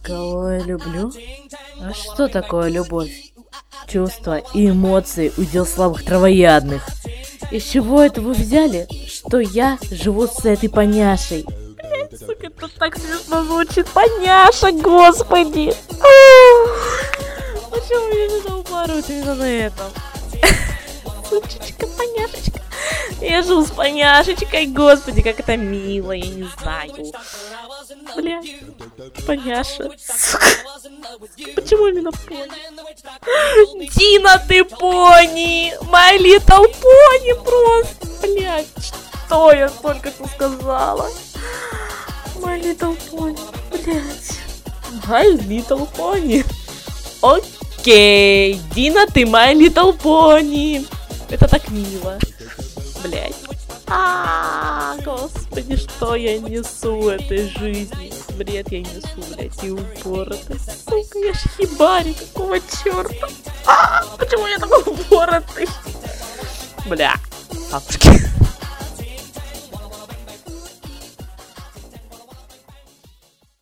Кого я люблю? А что такое любовь? Чувства и эмоции — удел слабых травоядных. Из чего это вы взяли, что я живу с этой поняшей? Блять, сука, это так смешно звучит. Поняша, господи! Почему меня не упорот именно на этом? Сучечка, поняшечка. Я живу с поняшечкой, господи, как это мило, я не знаю. Бля, поняша. Сука. Почему именно пони? Дина, ты пони! My Little Pony просто! Блядь, что я только что сказала? My Little Pony, блядь. My Little Pony. Окей, Дина, ты My Little Pony. Это так мило. Блядь. Господи, что я несу в этой жизни? Бред я несу, блядь, и упоротый. Сука, я ж хибари, какого черта? Почему я такой упоротый? Бля, бабушки.